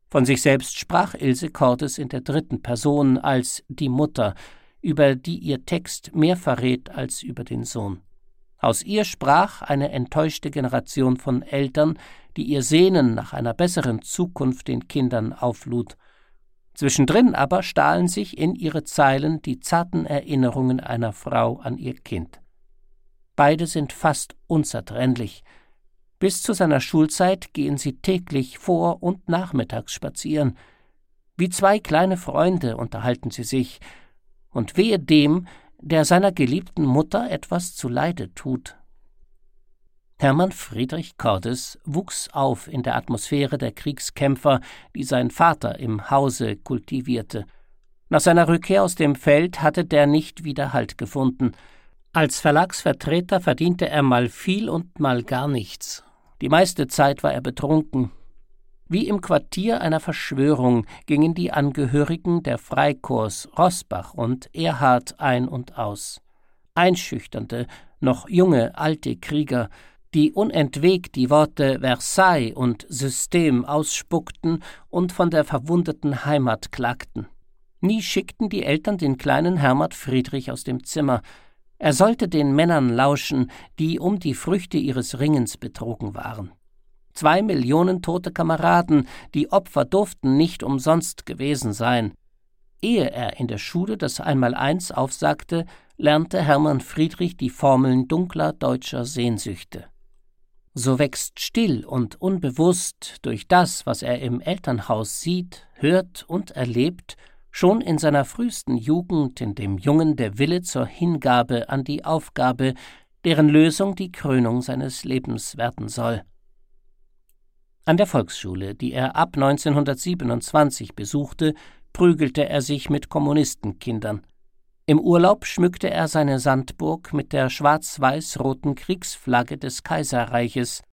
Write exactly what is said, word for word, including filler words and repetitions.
Von sich selbst sprach Ilse Cordes in der dritten Person als die Mutter, über die ihr Text mehr verrät als über den Sohn. Aus ihr sprach eine enttäuschte Generation von Eltern, die ihr Sehnen nach einer besseren Zukunft den Kindern auflud. Zwischendrin aber stahlen sich in ihre Zeilen die zarten Erinnerungen einer Frau an ihr Kind. Beide sind fast unzertrennlich. Bis zu seiner Schulzeit gehen sie täglich vor- und nachmittags spazieren. Wie zwei kleine Freunde unterhalten sie sich, und wehe dem, der seiner geliebten Mutter etwas zuleide tut. Hermann Friedrich Cordes wuchs auf in der Atmosphäre der Kriegskämpfer, die sein Vater im Hause kultivierte. Nach seiner Rückkehr aus dem Feld hatte der nicht wieder Halt gefunden. Als Verlagsvertreter verdiente er mal viel und mal gar nichts. Die meiste Zeit war er betrunken. Wie im Quartier einer Verschwörung gingen die Angehörigen der Freikorps Roßbach und Erhard ein und aus. Einschüchternde, noch junge, alte Krieger, die unentwegt die Worte Versailles und System ausspuckten und von der verwundeten Heimat klagten. Nie schickten die Eltern den kleinen Hermann Friedrich aus dem Zimmer. Er sollte den Männern lauschen, die um die Früchte ihres Ringens betrogen waren. Zwei Millionen tote Kameraden, die Opfer durften nicht umsonst gewesen sein. Ehe er in der Schule das Einmaleins aufsagte, lernte Hermann Friedrich die Formeln dunkler deutscher Sehnsüchte. So wächst still und unbewusst durch das, was er im Elternhaus sieht, hört und erlebt, schon in seiner frühesten Jugend in dem Jungen der Wille zur Hingabe an die Aufgabe, deren Lösung die Krönung seines Lebens werden soll. An der Volksschule, die er ab neunzehnhundertsiebenundzwanzig besuchte, prügelte er sich mit Kommunistenkindern. Im Urlaub schmückte er seine Sandburg mit der schwarz-weiß-roten Kriegsflagge des Kaiserreiches,